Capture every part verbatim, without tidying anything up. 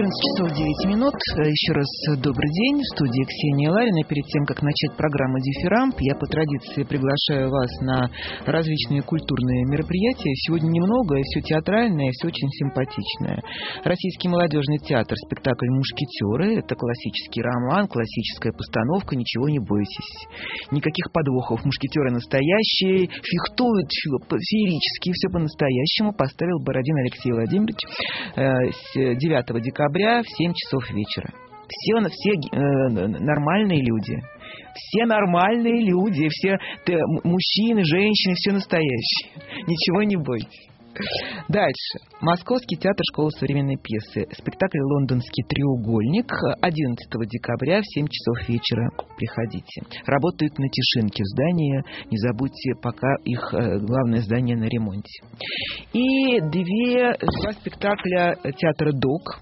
четырнадцать часов девять минут. Еще раз добрый день. В студии Ксения Ларина. Перед тем, как начать программу «Дифирамб», я по традиции приглашаю вас на различные культурные мероприятия. Сегодня немного, и все театральное, и все очень симпатичное. Российский молодежный театр, спектакль «Мушкетеры». Это классический роман, классическая постановка. Ничего не бойтесь. Никаких подвохов. Мушкетеры настоящие, фехтуют феерически, все по-настоящему. Поставил Бородин Алексей Владимирович девятого декабря в семь часов вечера. Все, все э, нормальные люди. Все нормальные люди. Все ты, мужчины, женщины, все настоящие. Ничего не бойтесь. Дальше. Московский театр школы современной пьесы. Спектакль «Лондонский треугольник». одиннадцатого декабря в семь часов вечера. Приходите. Работают на Тишинке в здании. Не забудьте, пока их главное здание на ремонте. И две, два спектакля театра «Док».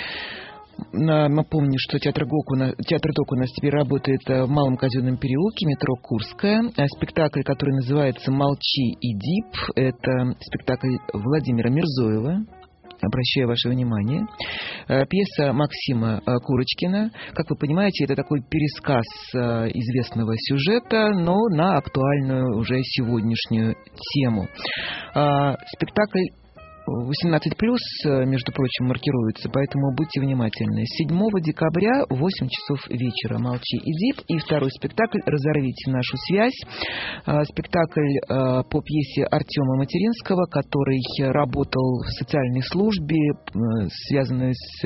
Напомню, что театр ГОК у нас, театр ДОК у нас теперь работает в Малом Казенном переулке, метро Курская. Спектакль, который называется «Молчи, Эдип», это спектакль Владимира Мирзоева. Обращаю ваше внимание. Пьеса Максима Курочкина. Как вы понимаете, это такой пересказ известного сюжета, но на актуальную уже сегодняшнюю тему. Спектакль восемнадцать плюс, между прочим, маркируется, поэтому будьте внимательны. седьмого декабря в восемь часов вечера «Молчи, Эдип». И второй спектакль «Разорвите нашу связь». Спектакль по пьесе Артема Материнского, который работал в социальной службе, связанной с,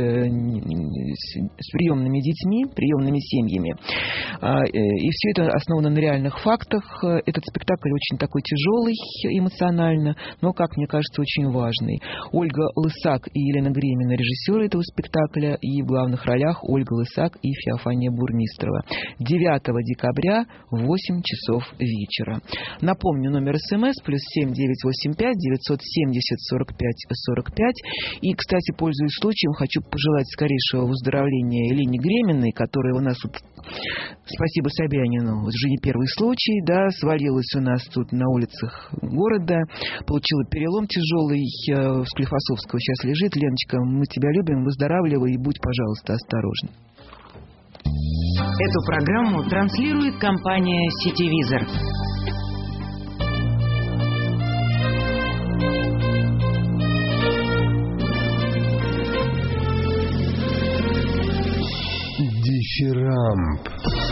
с приемными детьми, приемными семьями. И все это основано на реальных фактах. Этот спектакль очень такой тяжелый эмоционально, но, как мне кажется, очень важный. Ольга Лысак и Елена Гремина, режиссеры этого спектакля, и в главных ролях Ольга Лысак и Феофания Бурмистрова. девятого декабря в восемь часов вечера. Напомню, номер СМС плюс семь девятьсот восемьдесят пять девятьсот семьдесят сорок пять сорок пять. И, кстати, пользуясь случаем, хочу пожелать скорейшего выздоровления Елене Греминой, которая у нас тут, спасибо Собянину, уже не первый случай, да, свалилась у нас тут на улицах города, получила перелом тяжелый, в Склифосовского сейчас лежит. Леночка, мы тебя любим, выздоравливай и будь, пожалуйста, осторожна. Эту программу транслирует компания «Сетевизор». Дифирамб.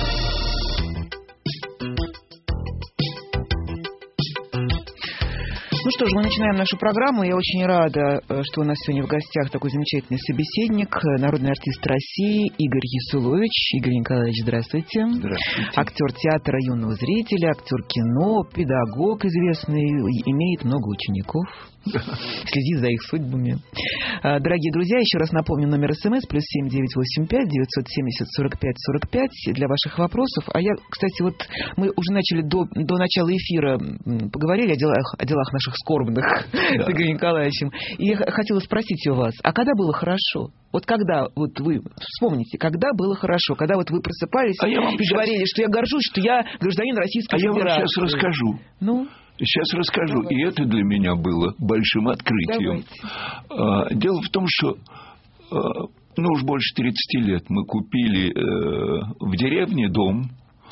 Ну что ж, мы начинаем нашу программу. Я очень рада, что у нас сегодня в гостях такой замечательный собеседник, народный артист России Игорь Ясулович. Игорь Николаевич, здравствуйте. Здравствуйте. Актер театра юного зрителя, актер кино, педагог известный, имеет много учеников. Следит за их судьбами. Дорогие друзья, еще раз напомню, номер СМС плюс семь девятьсот восемьдесят пять девятьсот семьдесят сорок пять сорок пять для ваших вопросов. А я, кстати, вот мы уже начали до, до начала эфира поговорили о делах, о делах наших скорбных, да, с Игорем Николаевичем. И я хотела спросить у вас, а когда было хорошо? Вот когда, вот вы вспомните, когда было хорошо, когда вот вы просыпались а и сейчас... говорили, что я горжусь, что я гражданин Российской а Федерации. А я вам сейчас расскажу. Ну? Сейчас расскажу. Давайте. И это для меня было большим открытием. Давайте. Дело в том, что ну уж больше тридцати лет мы купили в деревне дом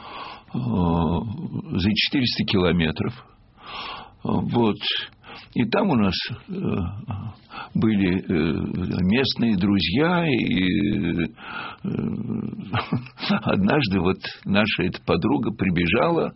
за четыреста километров. Вот. И там у нас были местные друзья, и однажды вот наша эта подруга прибежала,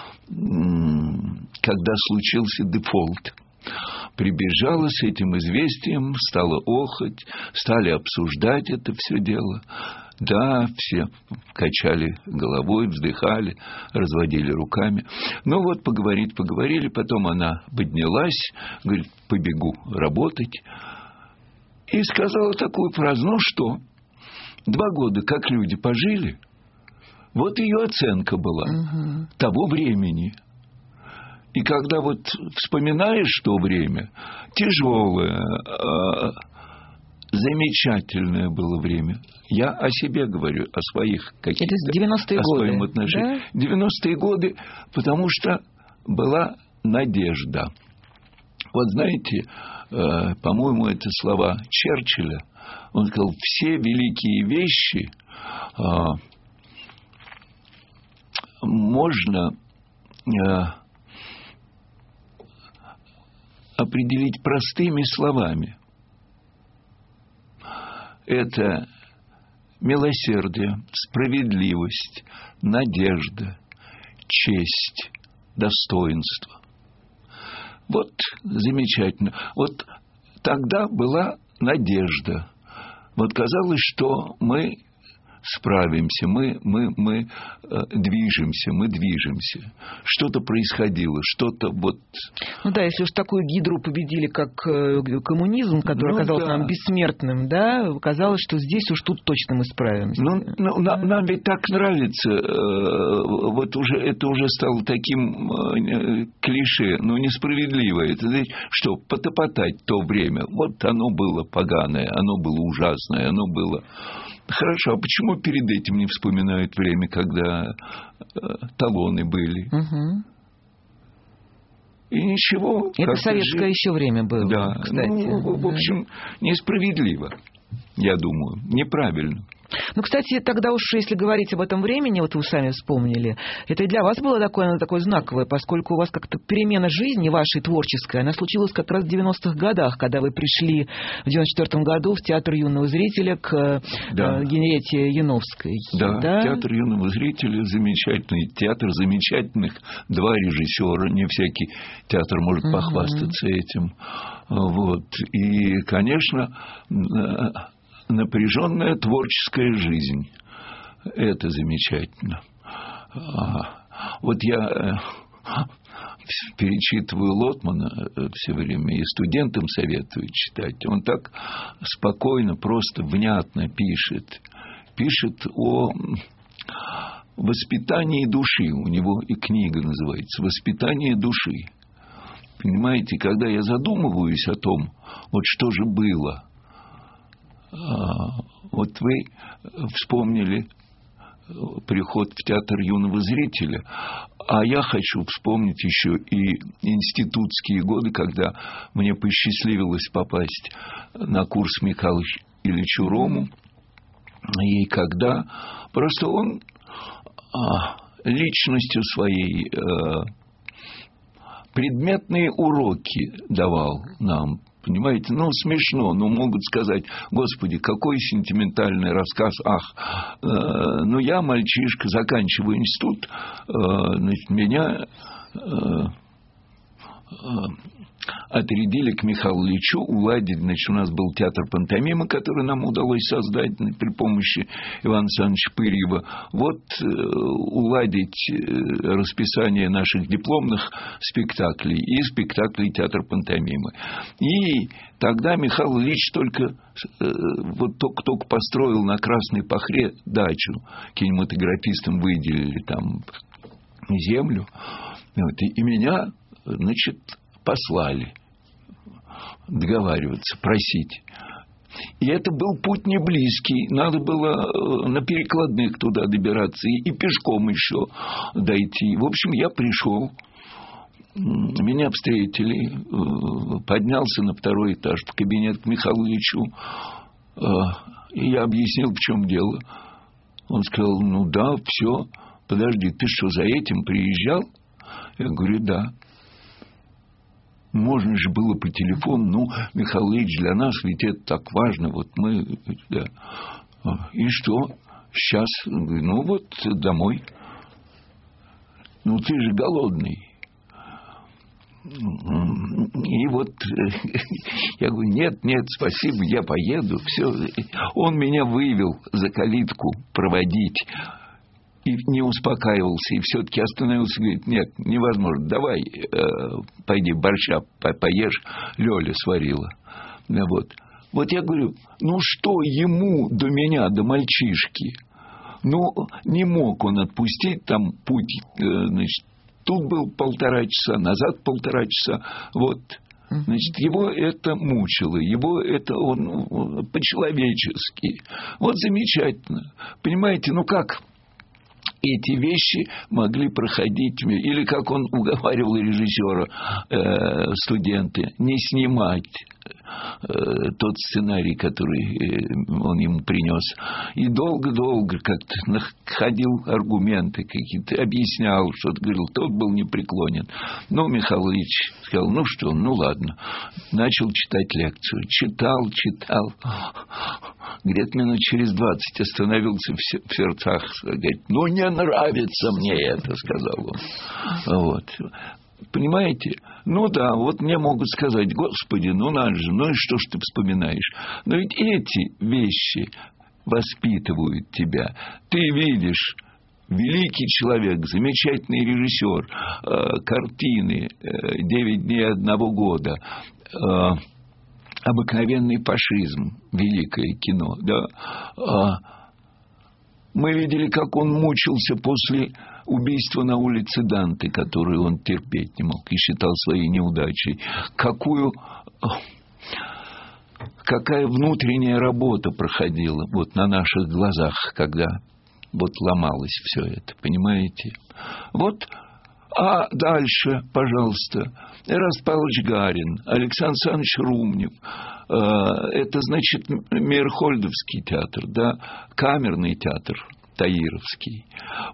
когда случился дефолт. Прибежала с этим известием, стала охать, стали обсуждать это все дело. Да, все качали головой, вздыхали, разводили руками. Ну вот, поговорить, поговорили, потом она поднялась, говорит, побегу работать. И сказала такую фразу, ну что, два года как люди пожили, вот ее оценка была угу. того времени. И когда вот вспоминаешь то время, тяжелое, э, замечательное было время. Я о себе говорю, о своих каких-то... Это девяностые о годы, своем отношении. Да? девяностые годы, потому что была надежда. Вот знаете, э, по-моему, это слова Черчилля. Он сказал, все великие вещи э, можно э, определить простыми словами. Это милосердие, справедливость, надежда, честь, достоинство. Вот замечательно. Вот тогда была надежда. Вот казалось, что мы справимся, мы, мы, мы э, движемся, мы движемся. Что-то происходило, что-то вот... Ну да, если уж такую гидру победили, как э, коммунизм, который ну, оказался да. нам бессмертным, да, казалось, что здесь уж тут точно мы справимся. Ну, ну да. нам, нам ведь так нравится, э, вот уже это уже стало таким э, клише, ну, несправедливо. Это, знаете, что, потопотать то время, вот оно было поганое, оно было ужасное, оно было... Хорошо, а почему перед этим не вспоминают время, когда э, талоны были? Угу. И ничего. Это советское жить. Еще время было, да. кстати. Ну, в общем, несправедливо, я думаю, неправильно. Ну, кстати, тогда уж, если говорить об этом времени, вот вы сами вспомнили, это и для вас было такое, такое знаковое, поскольку у вас как-то перемена жизни вашей творческой, она случилась как раз в девяностых годах, когда вы пришли в девяносто четвёртом году в Театр юного зрителя к да. Генриетте Яновской. Да, да, Театр юного зрителя замечательный, театр замечательных, два режиссера, не всякий театр может угу. похвастаться этим. Вот. И, конечно, напряженная творческая жизнь. Это замечательно. Вот я перечитываю Лотмана все время и студентам советую читать. Он так спокойно, просто внятно пишет. Пишет о воспитании души. У него и книга называется «Воспитание души». Понимаете, когда я задумываюсь о том, вот что же было. Вот вы вспомнили приход в Театр юного зрителя, а я хочу вспомнить еще и институтские годы, когда мне посчастливилось попасть на курс Михаилу Ильичу Рому, и когда просто он личностью своей предметные уроки давал нам. Понимаете, ну, смешно, но могут сказать, господи, какой сентиментальный рассказ, ах, э, ну, я мальчишка, заканчиваю институт, э, значит, меня э, э, отрядили к Михаилу Ильичу уладить, значит, у нас был театр пантомимы, который нам удалось создать при помощи Ивана Александровича Пырьева, вот э, уладить э, расписание наших дипломных спектаклей и спектаклей театра пантомимы. И тогда Михаил Ильич только, э, вот только, только построил на Красной Пахре дачу, кинематографистам выделили там землю, вот, и, и меня, значит, послали договариваться, просить. И это был путь не близкий. Надо было на перекладных туда добираться и, и пешком еще дойти. В общем, я пришел, меня встретили, поднялся на второй этаж в кабинет к Михаилу Ильичу, и я объяснил, в чем дело. Он сказал, ну да, все, подожди, ты что, за этим приезжал? Я говорю, да. Можно же было по телефону, ну, Михаил Ильич, для нас ведь это так важно, вот мы, да. И что? Сейчас, ну, вот, домой. Ну, ты же голодный. И вот я говорю, нет, нет, спасибо, я поеду. Все. Он меня вывел за калитку проводить. И не успокаивался, и все-таки остановился, говорит, нет, невозможно, давай, э, пойди борща по поешь, Лёля сварила. Вот. Вот я говорю, ну что ему до меня, до мальчишки? Ну, не мог он отпустить там путь, э, значит, тут был полтора часа, назад полтора часа, вот. Значит, его это мучило, его это он, он по-человечески. Вот замечательно. Понимаете, ну как... эти вещи могли проходить, или, как он уговаривал режиссера, э, студенты, не снимать э, тот сценарий, который э, он ему принес. И долго-долго как-то находил аргументы какие-то, объяснял что-то, говорил, тот был непреклонен. Ну, Михаил Ильич сказал, ну что, ну ладно. Начал читать лекцию. Читал, читал. Где-то минут через двадцать остановился в сердцах. Говорит, ну, не нравится мне это, сказал он. Вот. Понимаете? Ну да, вот мне могут сказать, господи, ну надо же, ну и что ж ты вспоминаешь? Но ведь эти вещи воспитывают тебя. Ты видишь, великий человек, замечательный режиссер, э, картины э, «Девять дней одного года», э, «Обыкновенный фашизм», великое кино, да. Э, мы видели, как он мучился после убийства на улице Данте, которое он терпеть не мог и считал своей неудачей. Какую, какая внутренняя работа проходила вот на наших глазах, когда вот ломалось все это, понимаете? Вот, а дальше, пожалуйста, Эраст Павлович Гарин, Александр Александрович Румнев, это, значит, Мейерхольдовский театр, да, камерный театр Таировский.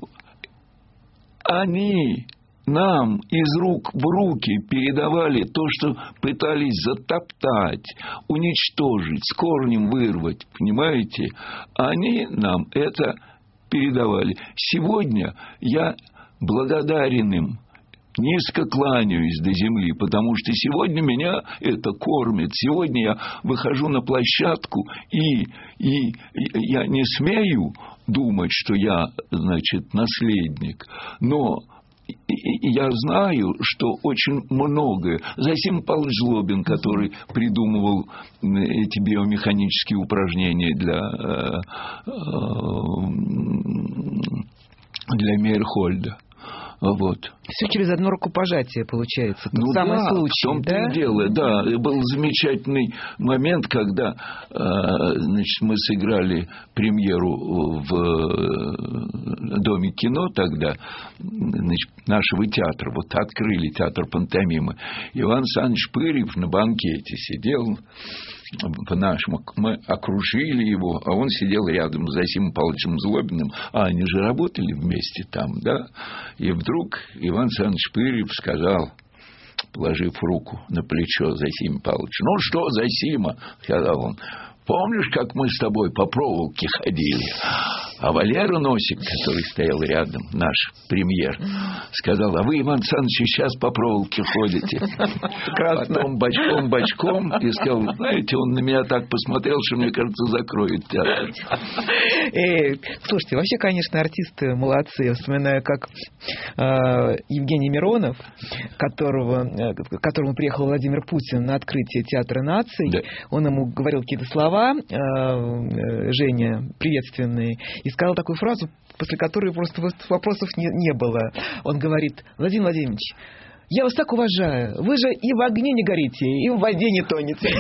Они нам из рук в руки передавали то, что пытались затоптать, уничтожить, с корнем вырвать, понимаете? Они нам это передавали. Сегодня я благодарен им, низко кланяюсь до земли, потому что сегодня меня это кормит. Сегодня я выхожу на площадку, и, и, и я не смею думать, что я, значит, наследник, но и я знаю, что очень многое. Зосим Павлович Злобин, который придумывал эти биомеханические упражнения для, для Мейерхольда. Вот. Все через одно рукопожатие получается. Тот ну самый да, случай, в том-то да? и дело, да. Был замечательный момент, когда значит, мы сыграли премьеру в Доме кино тогда, значит, нашего театра. Вот открыли театр пантомимы. Иван Александрович Пырьев на банкете сидел. По-нашему, мы окружили его, а он сидел рядом с Зосимом Павловичем Злобиным, а они же работали вместе там, да, и вдруг Иван Александрович Пырьев сказал, положив руку на плечо Зосима Павловича, ну что, Зосима, сказал он, помнишь, как мы с тобой по проволоке ходили? А Валера Носик, который стоял рядом, наш премьер, сказал, а вы, Иван Александрович, сейчас по проволоке ходите. Потом бочком-бочком, и сказал, знаете, он на меня так посмотрел, что, мне кажется, закроет театр. Эй, слушайте, вообще, конечно, артисты молодцы. Я вспоминаю, как э, Евгений Миронов, которого, э, к которому приехал Владимир Путин на открытие Театра наций, да. Он ему говорил какие-то слова, э, Женя, приветственные, и сказал такую фразу, после которой просто вопросов не, не было. Он говорит, Владимир Владимирович, я вас так уважаю. Вы же и в огне не горите, и в воде не тонете.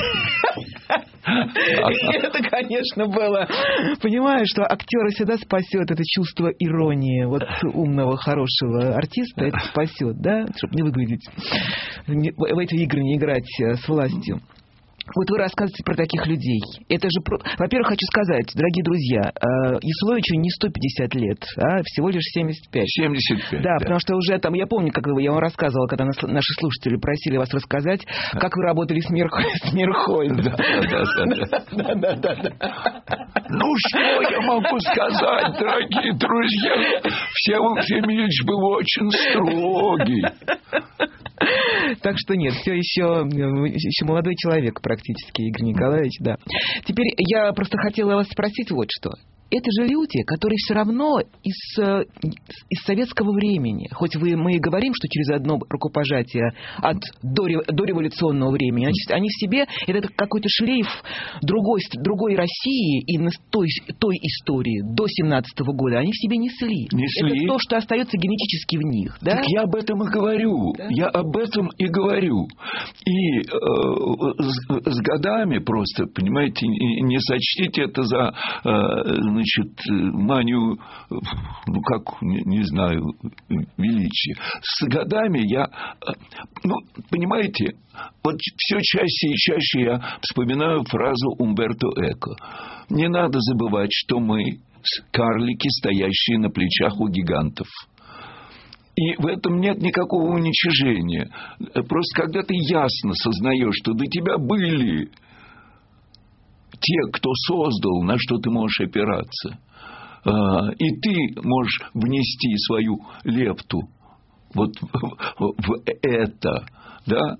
Это, конечно, было... Понимаешь, что актера всегда спасет это чувство иронии. Вот умного, хорошего артиста это спасет, да? Чтобы не выглядеть... В эти игры не играть с властью. Вот вы рассказываете про таких людей. Это же, во-первых, хочу сказать, дорогие друзья, Ясуловичу не сто пятьдесят лет, а всего лишь семьдесят пять. семьдесят пять, да, да. Потому что уже там, я помню, как я вам рассказывала, когда наши слушатели просили вас рассказать, как вы работали с Мейерхольдом. Да, да, да. Ну, что я могу сказать, дорогие друзья? Всеволод Емельянович был очень строгий. Так что нет, все еще, еще молодой человек практически, Игорь Николаевич, да. Теперь я просто хотела вас спросить вот что. Это же люди, которые все равно из, из советского времени, хоть вы, мы и говорим, что через одно рукопожатие от дореволюционного времени, значит, они в себе, это какой-то шлейф другой, другой России и той, той истории до семнадцатого года, они в себе несли. несли. Это то, что остается генетически в них. Да? Так я об этом и говорю. Да? Я об этом и говорю. И э, с, с годами просто, понимаете, не сочтите это за... Э, значит, манию, ну, как, не, не знаю, величия. С годами я, ну, понимаете, вот все чаще и чаще я вспоминаю фразу Умберто Эко. Не надо забывать, что мы карлики, стоящие на плечах у гигантов. И в этом нет никакого уничижения. Просто когда ты ясно сознаешь, что до тебя были те, кто создал, на что ты можешь опираться, и ты можешь внести свою лепту вот в это, да,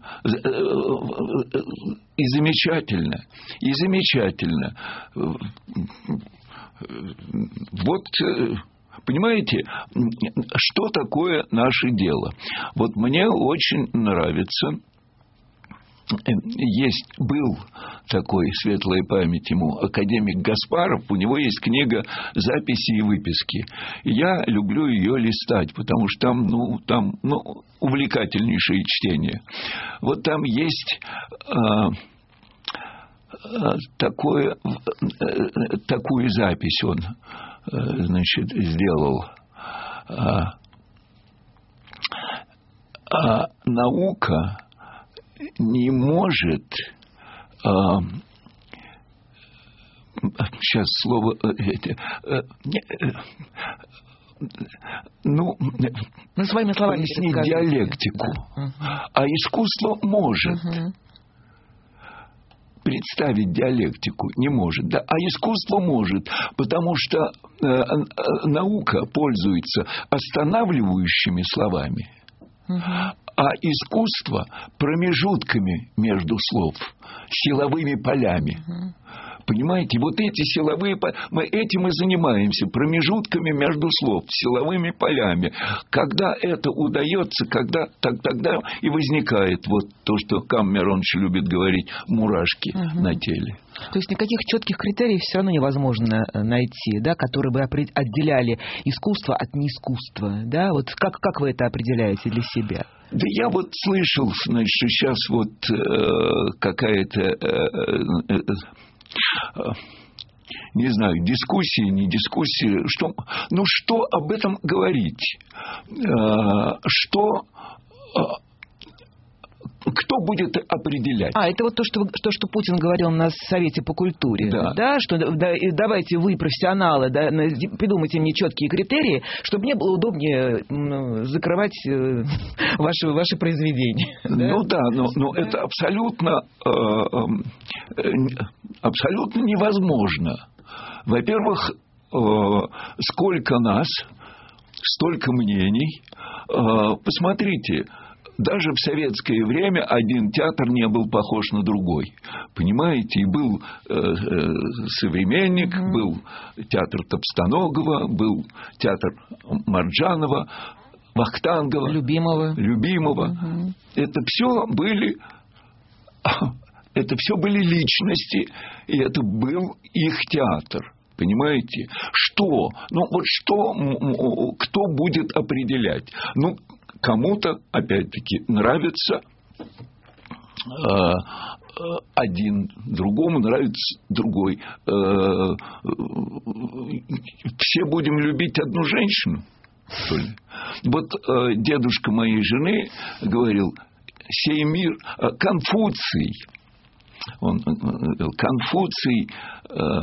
и замечательно, и замечательно. Вот, понимаете, что такое наше дело? Вот мне очень нравится. Есть, был такой, светлая память ему, академик Гаспаров, у него есть книга «Записи и выписки». И я люблю ее листать, потому что там, ну, там, ну, увлекательнейшее чтение. Вот там есть а, а, такое, а, такую запись он, а, значит, сделал. А, а наука не может, а, сейчас слово, а, ну, ну, своими словами пояснить диалектику, да. А искусство может. Угу. Представить диалектику не может, да, а искусство может, потому что э, э, наука пользуется останавливающими словами. Угу. А искусство промежутками между слов, силовыми полями. Угу. Понимаете, вот эти силовые поля, мы этим и занимаемся, промежутками между слов, силовыми полями. Когда это удается, когда, так, тогда и возникает вот то, что Каммеронович любит говорить, мурашки угу. на теле. То есть никаких четких критериев все равно невозможно найти, да, которые бы отделяли искусство от неискусства, да? Вот как, как вы это определяете для себя? Да я вот слышал, значит, что сейчас вот э, какая-то, э, э, не знаю, дискуссия, не дискуссия, что, ну что об этом говорить? Э, что... Э, кто будет определять? А, это вот то, что, то, что Путин говорил на Совете по культуре. Да. Да, что да, давайте вы, профессионалы, да, придумайте мне четкие критерии, чтобы мне было удобнее ну, закрывать э, ваши, ваши произведения. Ну да, да но, но да. это абсолютно, э, э, абсолютно невозможно. Во-первых, э, сколько нас, столько мнений. Э, посмотрите, даже в советское время один театр не был похож на другой. Понимаете? И был э, э, «Современник», угу. был театр Топстоногова, был театр Марджанова, Вахтангова, Любимого. Любимого. Угу. Это все были... Это все были личности, и это был их театр. Понимаете? Что? Ну, вот что, кто будет определять? Ну, кому-то, опять-таки, нравится э, один, другому нравится другой. Э, все будем любить одну женщину, что ли? Вот э, дедушка моей жены говорил, сей мир, э, Конфуций, он, э, Конфуций э,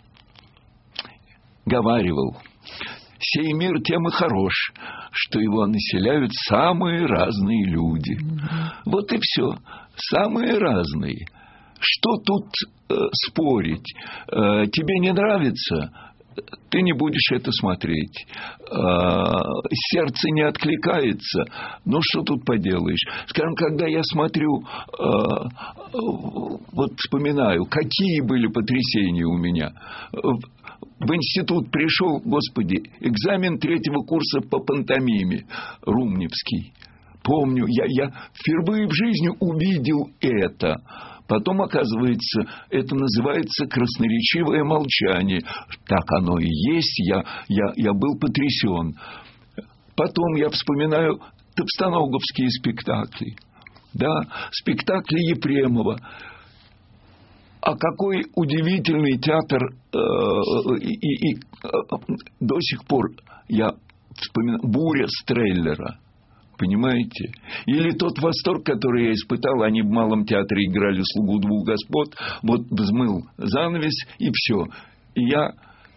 говаривал, сей мир тем и хорош, что его населяют самые разные люди. Mm-hmm. Вот и все. Самые разные. Что тут э, спорить? Э, тебе не нравится? Ты не будешь это смотреть. Э, сердце не откликается. Ну, что тут поделаешь? Скажем, когда я смотрю, э, вот вспоминаю, какие были потрясения у меня. В институт пришел, господи, экзамен третьего курса по пантомиме, Румневский. Помню, я, я впервые в жизни увидел это. Потом, оказывается, это называется красноречивое молчание. Так оно и есть, я, я, я был потрясен. Потом я вспоминаю топстоноговские спектакли. Да, спектакли Епремова. А какой удивительный театр, э, и, и, и э, до сих пор я вспоминаю «Буря» Стреллера. Понимаете? Или тот восторг, который я испытал, они в Малом театре играли «Слугу двух господ», вот взмыл занавес, и все. И я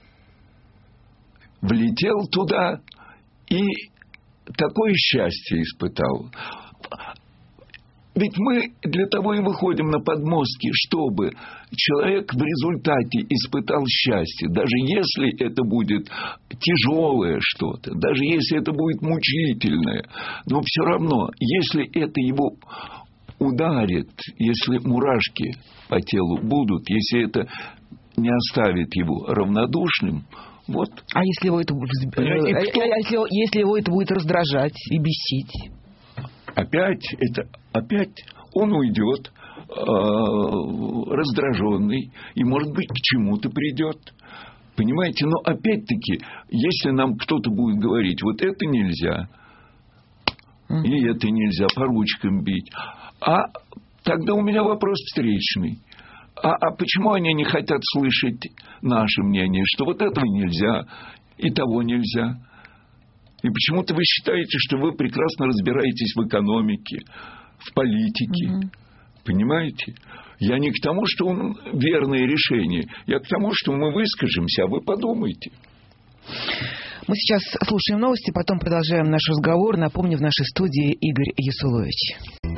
влетел туда и такое счастье испытал. Ведь мы для того и выходим на подмостки, чтобы человек в результате испытал счастье. Даже если это будет тяжелое что-то, даже если это будет мучительное, но все равно, если это его ударит, если мурашки по телу будут, если это не оставит его равнодушным, вот. А если его это, кто... если, если его это будет раздражать и бесить? Опять, это, опять он уйдет э, раздраженный и, может быть, к чему-то придет. Понимаете? Но опять-таки, если нам кто-то будет говорить, вот это нельзя, mm. и это нельзя, по ручкам бить, а тогда у меня вопрос встречный. А, а почему они не хотят слышать наше мнение, что вот этого нельзя и того нельзя? И почему-то вы считаете, что вы прекрасно разбираетесь в экономике, в политике. Mm-hmm. Понимаете? Я не к тому, что он верное решение. Я к тому, что мы выскажемся, а вы подумайте. Мы сейчас слушаем новости, потом продолжаем наш разговор. Напомню, в нашей студии Игорь Ясулович.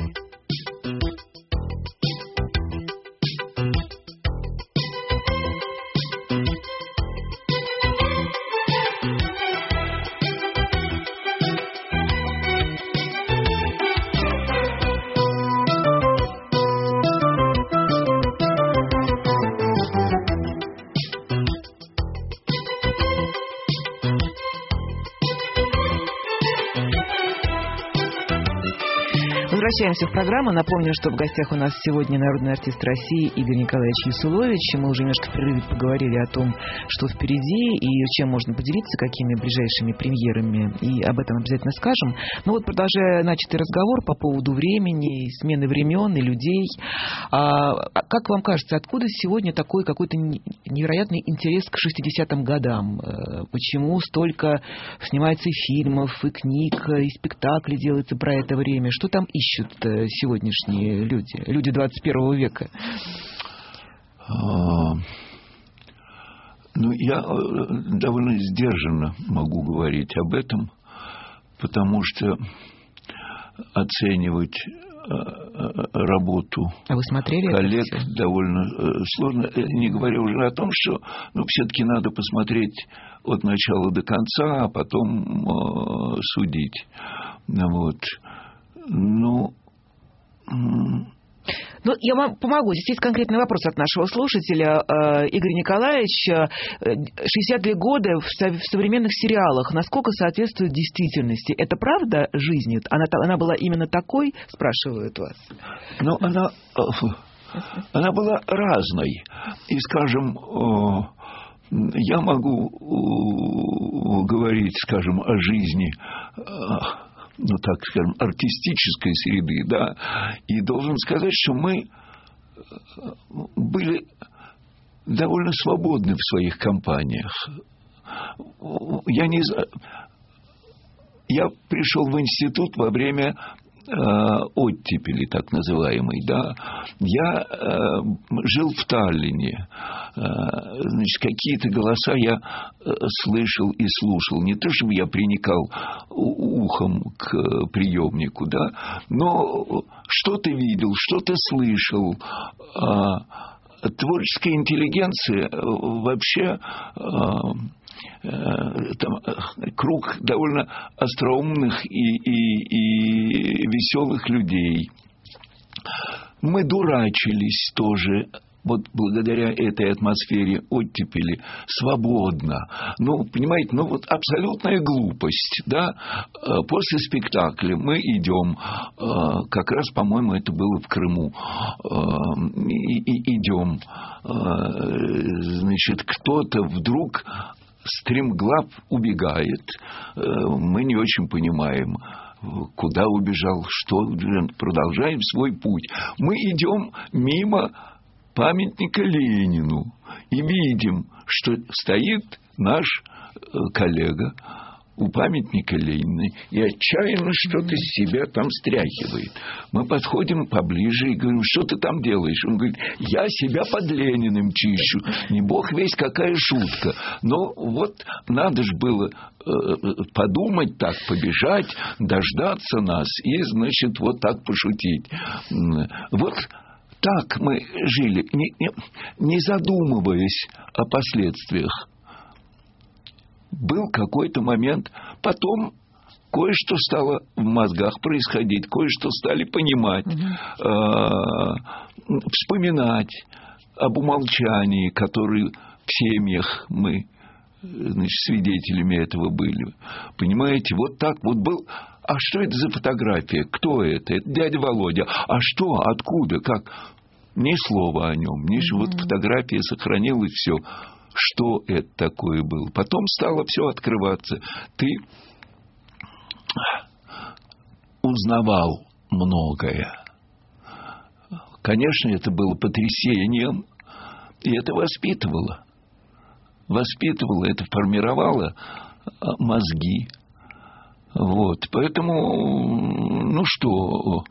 Возвращаемся в программу. Напомню, что в гостях у нас сегодня народный артист России Игорь Николаевич Ясулович. Мы уже немножко в перерыве поговорили о том, что впереди и чем можно поделиться, какими ближайшими премьерами, и об этом обязательно скажем. Но вот, продолжая начатый разговор по поводу времени, смены времен и людей, а, как вам кажется, откуда сегодня такой какой-то невероятный интерес к шестидесятым годам? Почему столько снимается и фильмов, и книг, и спектаклей делается про это время? Что там ищут сегодняшние люди, люди двадцать первого века? А, ну, я довольно сдержанно могу говорить об этом, потому что оценивать работу а вы смотрели коллег довольно сложно, не говоря уже о том, что ну, все-таки надо посмотреть от начала до конца, а потом э, судить. Вот. Ну... Ну, я вам помогу. Здесь есть конкретный вопрос от нашего слушателя. Игорь Николаевич, шестидесятые годы в современных сериалах насколько соответствуют действительности? Это правда жизни? Она, она была именно такой, спрашивают вас? Ну, она, она была разной. И, скажем, я могу говорить, скажем, о жизни... ну, так скажем, артистической среды, да, и должен сказать, что мы были довольно свободны в своих компаниях. Я не знаю... Я пришел в институт во время э, оттепели, так называемой, да. Я э, жил в Таллине. Э, значит, какие-то голоса я э, слышал и слушал. Не то, чтобы я приникал ухом к приемнику, да, но что-то видел, что-то слышал. Э, творческая интеллигенция вообще... Э, там круг довольно остроумных и, и, и веселых людей. Мы дурачились тоже, вот благодаря этой атмосфере оттепели, свободно. Ну, понимаете, ну вот абсолютная глупость, да. После спектакля мы идем, как раз, по-моему, это было в Крыму, и, и идем, значит, кто-то вдруг... стремглав убегает. Мы не очень понимаем, куда убежал, что, продолжаем свой путь. Мы идем мимо памятника Ленину и видим, что стоит наш коллега у памятника Ленина и отчаянно что-то с себя там стряхивает. Мы подходим поближе и говорим: что ты там делаешь? Он говорит: я себя под Лениным чищу. Не бог весть какая шутка. Но вот надо же было э, подумать так, побежать, дождаться нас и, значит, вот так пошутить. Вот так мы жили, не, не, не задумываясь о последствиях. Был какой-то момент, потом кое-что стало в мозгах происходить, кое-что стали понимать, mm-hmm. э, вспоминать об умолчании, которые в семьях мы, значит, свидетелями этого были. Понимаете, вот так вот был. А что это за фотография? Кто это? Это дядя Володя. А что? Откуда? Как? Ни слова о нем. Ни mm-hmm. вот фотография сохранилась, все. Что это такое было? Потом стало все открываться. Ты узнавал многое. Конечно, это было потрясением, и это воспитывало. Воспитывало, это формировало мозги. Вот, поэтому, ну что,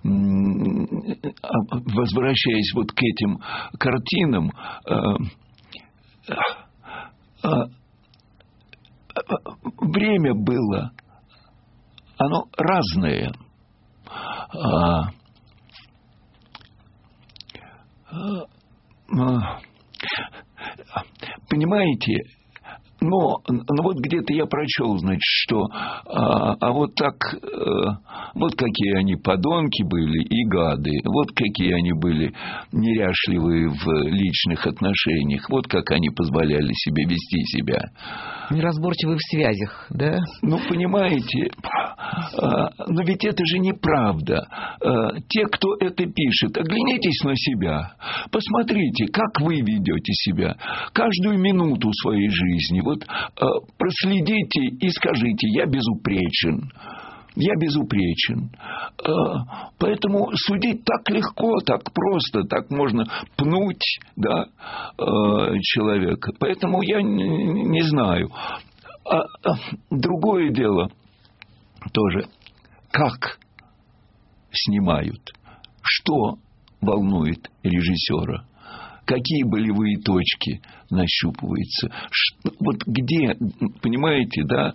возвращаясь вот к этим картинам, время было, оно разное. Понимаете, но, но вот где-то я прочел, значит, что а, а вот так, а, вот какие они подонки были и гады, вот какие они были неряшливые в личных отношениях, вот как они позволяли себе вести себя. Неразборчивые в связях, да? Ну, понимаете, а, но ведь это же неправда. А, те, кто это пишет, оглянитесь на себя, посмотрите, как вы ведете себя каждую минуту своей жизни. Вот а, проследите и скажите: я безупречен. Я безупречен. А, поэтому судить так легко, так просто, так можно пнуть, да, а, человека. Поэтому я не, не знаю. А, а, другое дело тоже, как снимают, что волнует режиссера. Какие болевые точки нащупываются? Что, вот где, понимаете, да?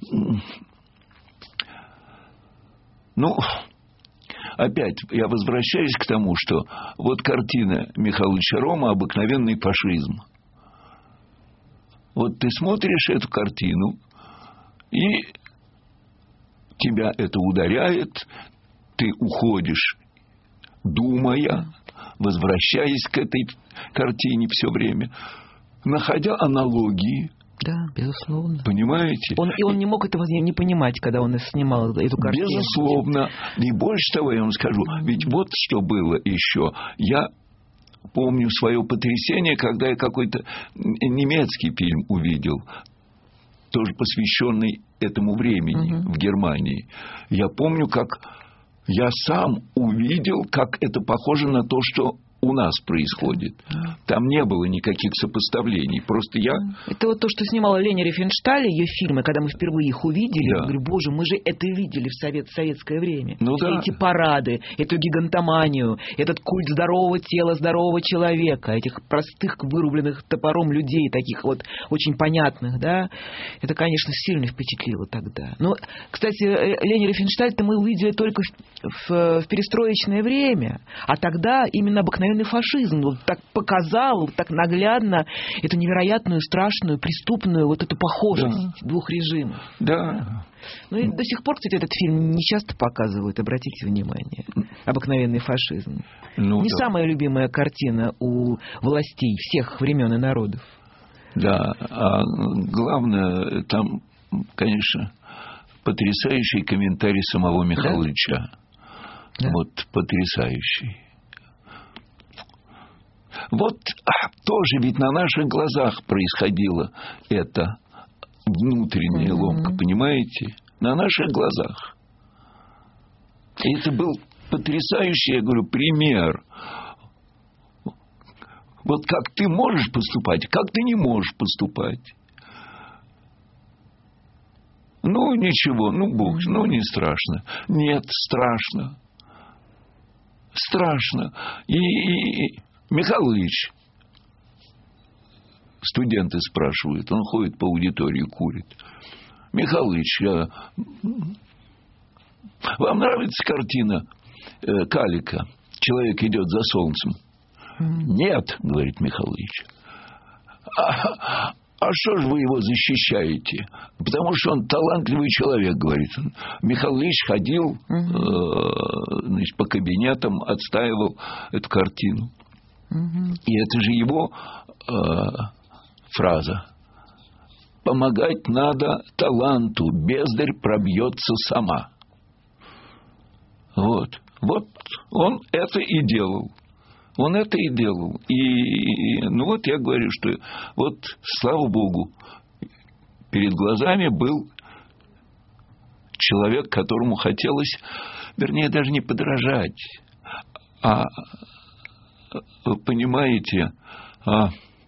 Ну, опять я возвращаюсь к тому, что вот картина Михайловича Рома «Обыкновенный фашизм». Вот ты смотришь эту картину, и тебя это ударяет, ты уходишь, думая, возвращаясь к этой картине все время, находя аналогии. Да, безусловно. Понимаете? Он, и он не мог этого не понимать, когда он снимал эту картину. Безусловно. И больше того, я вам скажу, ведь вот что было еще. Я помню свое потрясение, когда я какой-то немецкий фильм увидел, тоже посвященный этому времени угу. в Германии. Я помню, как я сам увидел, как это похоже на то, что у нас происходит. Там не было никаких сопоставлений. Просто я... Это вот то, что снимала Лени Рифеншталь, ее фильмы, когда мы впервые их увидели. Да. Я говорю: боже, мы же это видели в, совет, в советское время. Ну, Все да. эти парады, эту гигантоманию, этот культ здорового тела, здорового человека, этих простых, вырубленных топором людей, таких вот очень понятных, да. Это, конечно, сильно впечатлило тогда. Но, кстати, Лени Рифеншталь-то мы увидели только в, в, в перестроечное время. А тогда именно обыкновенный фашизм вот так показал, вот так наглядно эту невероятную, страшную, преступную вот эту похожесть да. двух режимов. Да. Ну и до сих пор, кстати, этот фильм не часто показывают, обратите внимание. «Обыкновенный фашизм». Ну, не да. самая любимая картина у властей всех времен и народов. Да, а главное, там, конечно, потрясающий комментарий самого Михайловича. Да? Вот потрясающий. Вот а, тоже ведь на наших глазах происходила эта внутренняя ломка, mm-hmm. понимаете? На наших глазах. И это был потрясающий, я говорю, пример Вот как ты можешь поступать, как ты не можешь поступать. Ну, ничего, ну, Бог, ну, не страшно. Нет, страшно. Страшно. И, и, и Михаил Ильич, студенты спрашивают, он ходит по аудитории, курит. Михаил Ильич, я... вам нравится картина э, Калика «Человек идет за солнцем»? Нет, говорит Михаил Ильич. А, а что же вы его защищаете? Потому что он талантливый человек, говорит он. Михаил Ильич ходил э, значит, по кабинетам, отстаивал эту картину. И это же его э, фраза. Помогать надо таланту, бездарь пробьется сама. Вот. Вот он это и делал. Он это и делал. И, ну вот я говорю, что вот, слава Богу, перед глазами был человек, которому хотелось, вернее, даже не подражать, а, вы понимаете, а,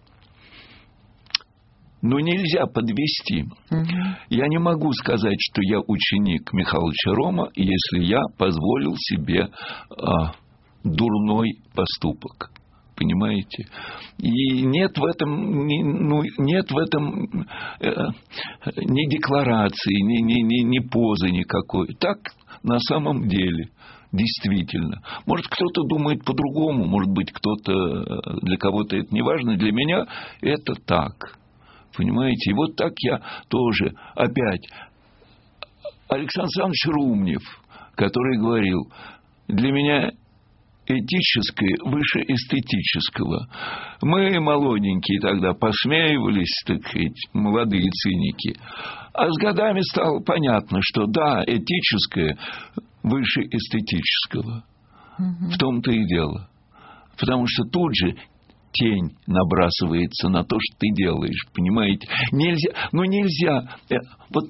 ну, нельзя подвести. Угу. Я не могу сказать, что я ученик Михаила Рома, если я позволил себе а, дурной поступок. Понимаете? И нет в этом, ни, ну, нет в этом э, ни декларации, ни, ни, ни, ни позы никакой. Так на самом деле. Действительно. Может, кто-то думает по-другому, может быть, кто-то, для кого-то это не важно, для меня это так. Понимаете? И вот так я тоже опять. Александр Александрович Румнев, который говорил, для меня этическое выше эстетического. Мы, молоденькие, тогда посмеивались, так сказать, молодые циники. А с годами стало понятно, что да, этическое выше эстетического. Угу. В том-то и дело. Потому что тут же тень набрасывается на то, что ты делаешь. Понимаете? Нельзя, ну нельзя. Вот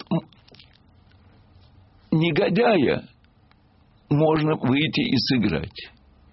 негодяя можно выйти и сыграть.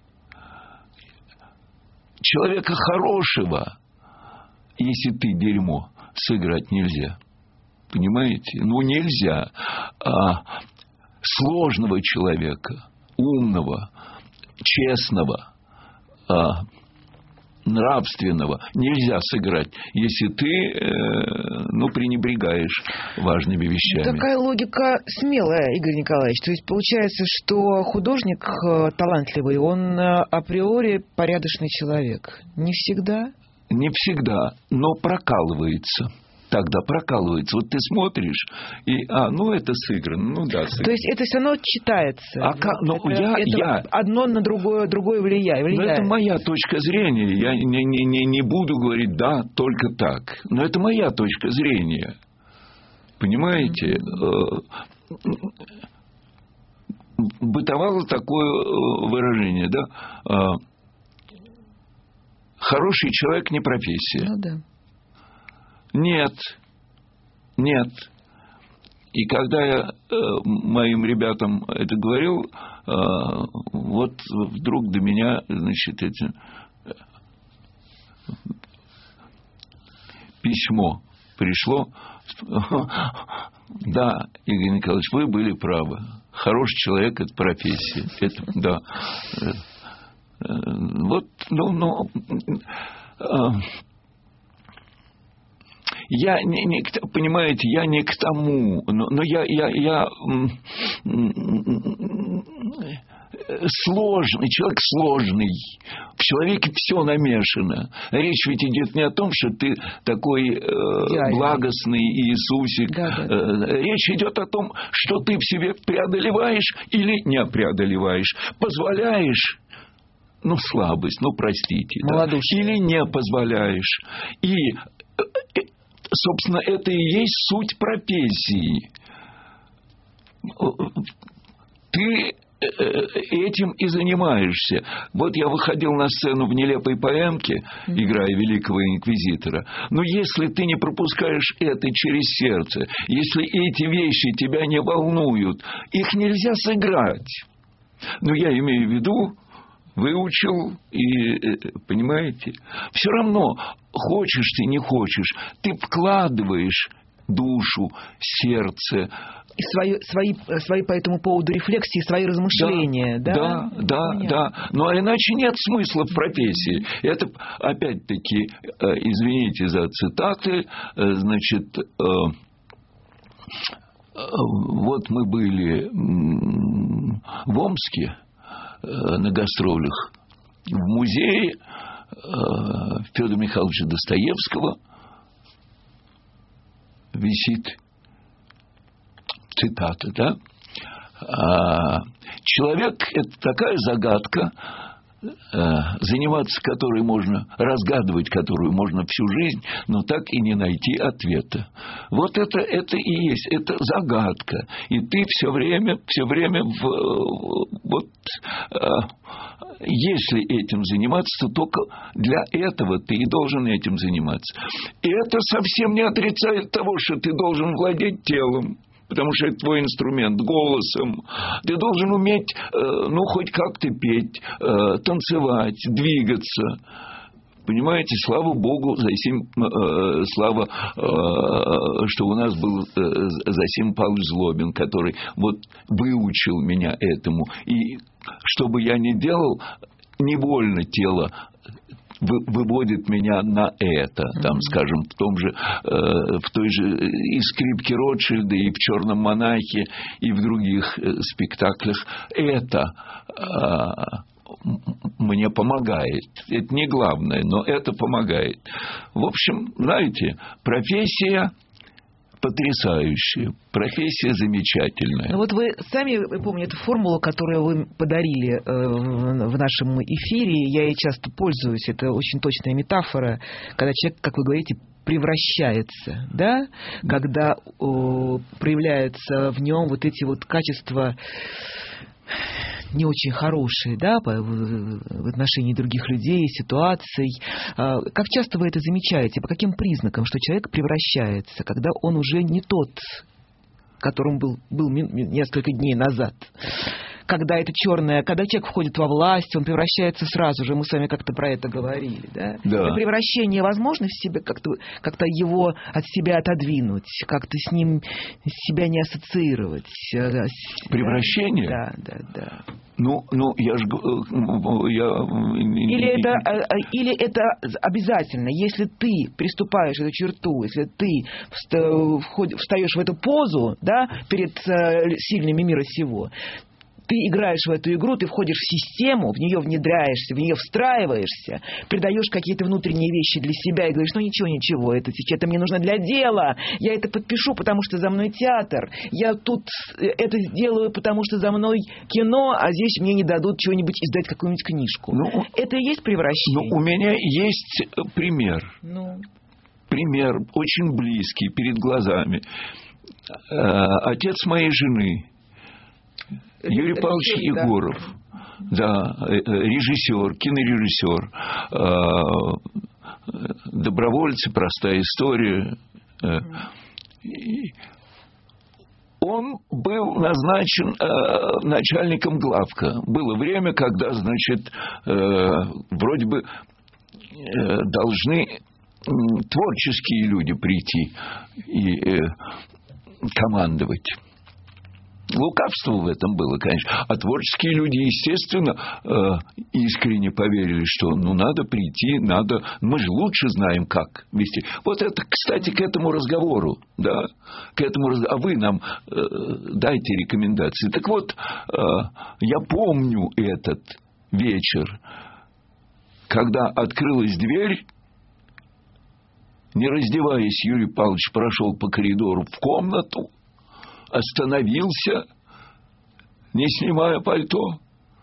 Человека хорошего, если ты дерьмо, сыграть нельзя. Понимаете? Ну нельзя. А сложного человека, умного, честного, а, нравственного нельзя сыграть, если ты э, ну, пренебрегаешь важными вещами. Такая логика смелая, Игорь Николаевич. То есть получается, что художник талантливый, он априори порядочный человек. Не всегда? Не всегда, но прокалывается. Тогда прокалывается. Вот ты смотришь, и, а, ну, это сыграно, ну, да, сыграно. То есть это все равно читается? А как? Ну, это, я, это я... одно на другое, другое влияет. влияет. Ну, это моя точка зрения. Я не, не, не, не буду говорить, да, только так. Но это моя точка зрения. Понимаете? Mm-hmm. Бытовало такое выражение, да? Хороший человек не профессия. Ну, да. Нет, нет. И когда я э, моим ребятам это говорил, э, вот вдруг до меня, значит, эти, э, письмо пришло. Да, Игорь Николаевич, вы были правы. Хороший человек – это профессия. Это, да. Вот, ну, ну, э, я не, не, понимаете, я не к тому, но, но я, я, я сложный, человек сложный, в человеке все намешано. Речь ведь идет не о том, что ты такой э, благостный Иисусик. Да, да. Э, речь идет о том, что ты в себе преодолеваешь или не преодолеваешь, позволяешь. Ну, слабость, ну, простите. Да? Или не позволяешь. И, собственно, это и есть суть профессии. Ты этим и занимаешься. Вот я выходил на сцену в нелепой поэмке, играя великого инквизитора. Но если ты не пропускаешь это через сердце, если эти вещи тебя не волнуют, их нельзя сыграть. Но я имею в виду выучил, и, понимаете, все равно, хочешь ты, не хочешь, ты вкладываешь душу, сердце. И свои, свои, свои по этому поводу рефлексии, свои размышления, да? Да, да, да, да. Но иначе нет смысла в профессии. Это, опять-таки, извините за цитаты, значит, вот мы были в Омске на гастролях, в музее Федора Михайловича Достоевского висит цитата, да? Человек – это такая загадка, заниматься которой можно, разгадывать которую можно всю жизнь, но так и не найти ответа. Вот это, это и есть, это загадка. И ты все время, все время в, вот, если этим заниматься, то только для этого ты и должен этим заниматься. И это совсем не отрицает того, что ты должен владеть телом, потому что это твой инструмент, голосом. Ты должен уметь, ну, хоть как-то петь, танцевать, двигаться. Понимаете, слава Богу, за сим, слава, что у нас был Зосим Павлович Злобин, который вот выучил меня этому. И что бы я ни делал, невольно тело выводит меня на это, там, скажем, в том же, э, в той же и скрипке Ротшильда, и в «Черном монахе», и в других э, спектаклях. Это э, мне помогает. Это не главное, но это помогает. В общем, знаете, профессия потрясающая, профессия замечательная. Ну вот вы сами помните формулу, которую вы подарили э, в нашем эфире, я ей часто пользуюсь, это очень точная метафора, когда человек, как вы говорите, превращается, да, когда э, проявляются в нем вот эти вот качества не очень хорошие, да, в отношении других людей, ситуаций. Как часто вы это замечаете? По каким признакам, что человек превращается, когда он уже не тот, которым был, был несколько дней назад? Когда это черное, когда человек входит во власть, он превращается сразу же, мы с вами как-то про это говорили, да? Да. Это превращение возможно в себе, как-то, как-то его от себя отодвинуть, как-то с ним себя не ассоциировать. Превращение? Да, да, да. Ну, ну, я же... Я... Или, это, или это обязательно, если ты приступаешь эту черту, если ты встаешь в эту позу, да, перед сильными мира сего, ты играешь в эту игру, ты входишь в систему, в нее внедряешься, в нее встраиваешься, придаешь какие-то внутренние вещи для себя и говоришь, ну ничего, ничего, это, это мне нужно для дела, я это подпишу, потому что за мной театр, я тут это сделаю, потому что за мной кино, а здесь мне не дадут чего-нибудь издать, какую-нибудь книжку. Ну, это и есть превращение? Ну, у меня есть пример. Ну. Пример очень близкий, перед глазами. Отец моей жены, Юрий Павлович Егоров, да, режиссер, кинорежиссер, добровольцы, простая история. Он был назначен начальником главка. Было время, когда, значит, вроде бы должны творческие люди прийти и командовать. Лукавство в этом было, конечно. А творческие люди, естественно, искренне поверили, что ну надо прийти, надо... Мы же лучше знаем, как вести. Вот это, кстати, к этому разговору, да, к этому разговору. А вы нам дайте рекомендации. Так вот, я помню этот вечер, когда открылась дверь, не раздеваясь, Юрий Павлович прошел по коридору в комнату, остановился, не снимая пальто.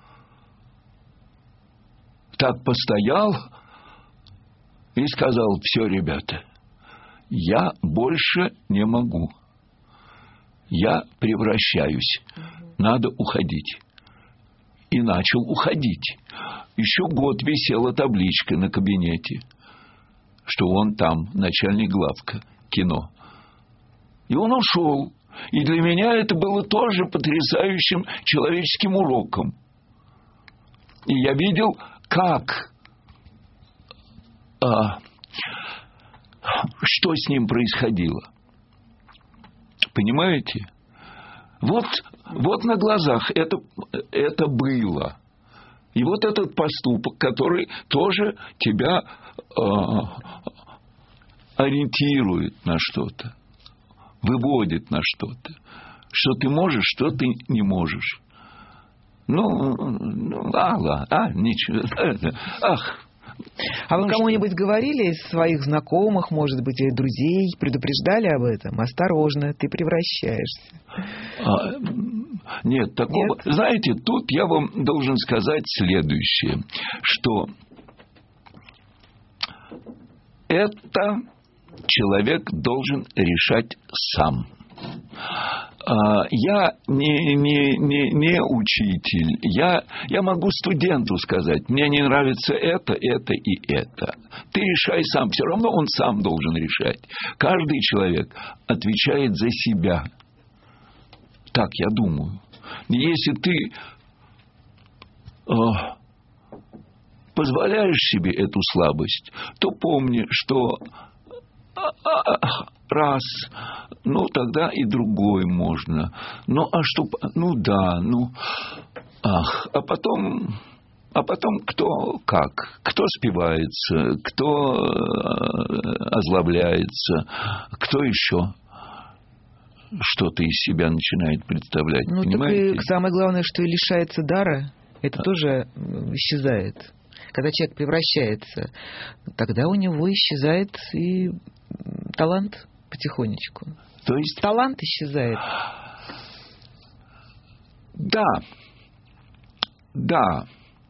Так постоял и сказал: все, ребята, я больше не могу. Я превращаюсь. Надо уходить. И начал уходить. Еще год висела табличка на кабинете, что он там, начальник главка, кино. И он ушел. И для меня это было тоже потрясающим человеческим уроком. И я видел, как, а, что с ним происходило. Понимаете? Вот, вот на глазах это, это было. И вот этот поступок, который тоже тебя а, ориентирует на что-то, выводит на что-то. Что ты можешь, что ты не можешь. Ну, ну а, а, ничего. Ах. А вы ну, кому-нибудь что? говорили из своих знакомых, может быть, или друзей, предупреждали об этом? Осторожно, ты превращаешься. А, нет, такого... Нет? Знаете, тут я вам должен сказать следующее, что это человек должен решать сам. Я не, не, не, не учитель, я, я могу студенту сказать, мне не нравится это, это и это. Ты решай сам, все равно он сам должен решать. Каждый человек отвечает за себя. Так я думаю. Если ты э, позволяешь себе эту слабость, то помни, что раз, ну тогда и другой можно. Ну а что, ну да, ну, ах, а потом, а потом кто как, кто спивается, кто озлобляется, кто еще что-то из себя начинает представлять. Ну понимаете? Так и самое главное, что и лишается дара, это а. тоже исчезает. Когда человек превращается, тогда у него исчезает и талант потихонечку. То есть талант исчезает. Да. Да.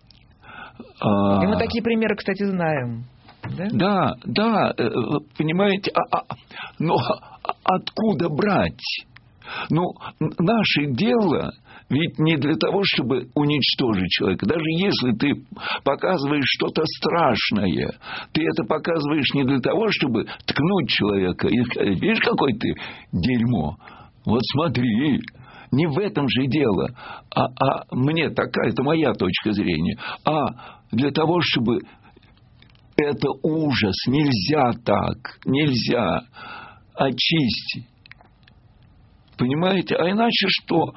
И мы такие примеры, кстати, знаем. Да, да, да, понимаете, а, а, но откуда брать? Ну, наше дело ведь не для того, чтобы уничтожить человека. Даже если ты показываешь что-то страшное, ты это показываешь не для того, чтобы ткнуть человека и сказать, видишь, какой ты дерьмо, вот смотри. Не в этом же дело, а, а мне такая, это моя точка зрения, а для того, чтобы это ужас, нельзя так, нельзя очистить. Понимаете? А иначе что?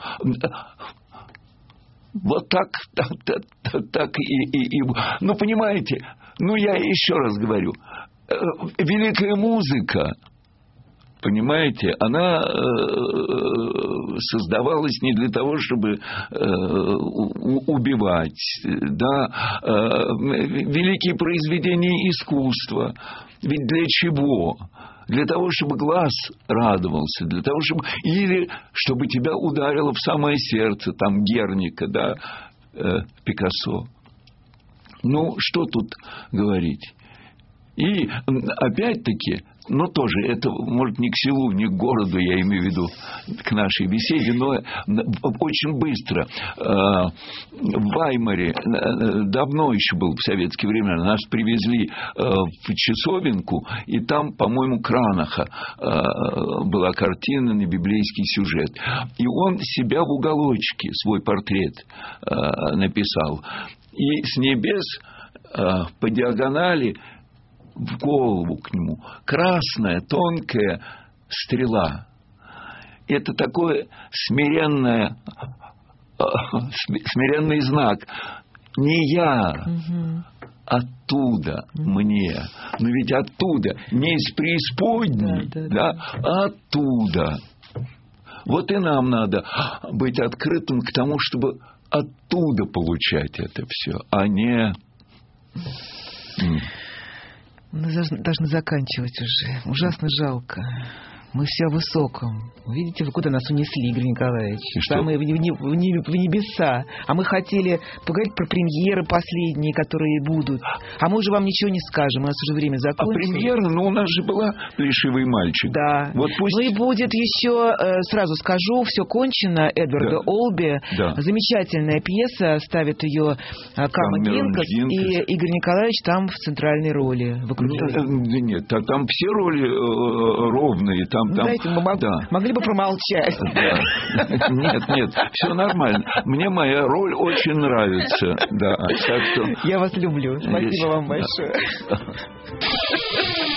Вот так, так, так, так и, и, и... Ну, понимаете? Ну, я еще раз говорю. Великая музыка, понимаете, она э, создавалась не для того, чтобы э, убивать. Да? Э, великие произведения искусства. Ведь для чего? Для того, чтобы глаз радовался, для того, чтобы... Или чтобы тебя ударило в самое сердце, там, Герника, да, э, Пикассо. Ну, что тут говорить? И, опять-таки, ну, тоже, это, может, не к селу, не к городу, я имею в виду, к нашей беседе, но очень быстро. В Ваймаре, давно еще был, в советские времена, нас привезли в часовенку, и там, по-моему, Кранаха была картина на библейский сюжет. И он себя в уголочке, свой портрет написал. И с небес по диагонали в голову к нему красная тонкая стрела. Это такой смиренное, смиренный знак. Не я, угу. Оттуда угу. мне. Но ведь оттуда, не из преисподней, да, да, да, да. Оттуда. Вот и нам надо быть открытым к тому, чтобы оттуда получать это все, а не... Мы должны заканчивать уже. Ужасно жалко. Мы все о высоком. Видите, вы куда нас унесли, Игорь Николаевич? Самые в, в, в, в небеса. А мы хотели поговорить про премьеры последние, которые будут. А мы уже вам ничего не скажем. У нас уже время закончилось. А премьера? Ну, у нас же была «Плешивый мальчик». Да. Вот пусть... Ну и будет еще, сразу скажу, «Все кончено» Эдварда да. Олби. Да. Замечательная пьеса. Ставит ее Кама Гинкас. И Игорь Николаевич там в центральной роли. В ну, нет, там все роли ровные. Там там, там. Знаете, мы мог... да. могли бы промолчать. Да. Нет, нет, все нормально. Мне моя роль очень нравится. Да, так что... Я вас люблю. Спасибо Здесь... вам большое.